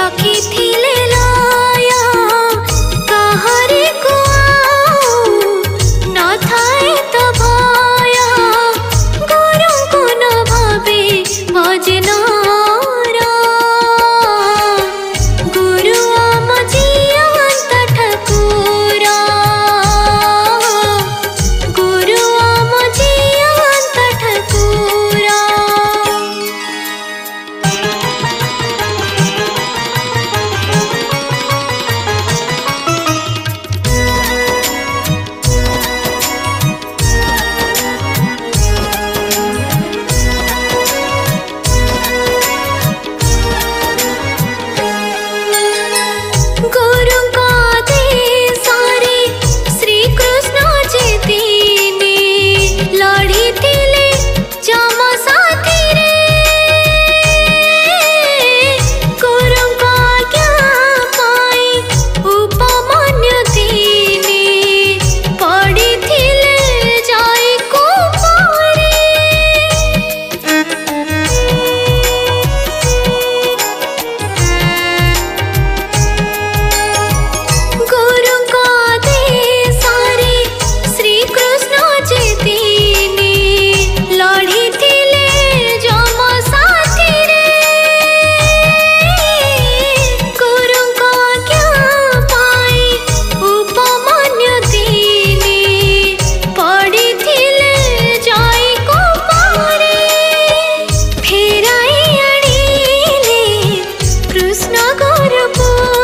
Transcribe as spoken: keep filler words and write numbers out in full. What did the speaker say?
रखिथिले लाया काहारे को न थाए तो भया गुरु को न भावे भजनारा गुरु आम जीवंत ठाकुरा गुरु आम जीवंत ठाकुरा गुरु का देसारे श्री कृष्ण चेतीने लड़ी थिले जम साथी रे गुरु का क्या पाई उपमान्य दीने पड़ी थिले जाई को पारे गुरु का देसारे श्री कृष्ण चेतीने लड़ी थिले जम साथी रे गुरु का क्या पाई उपमान्य दीने पड़ी थिले जाई को पारे फेराई आनिले कृष्ण गुरु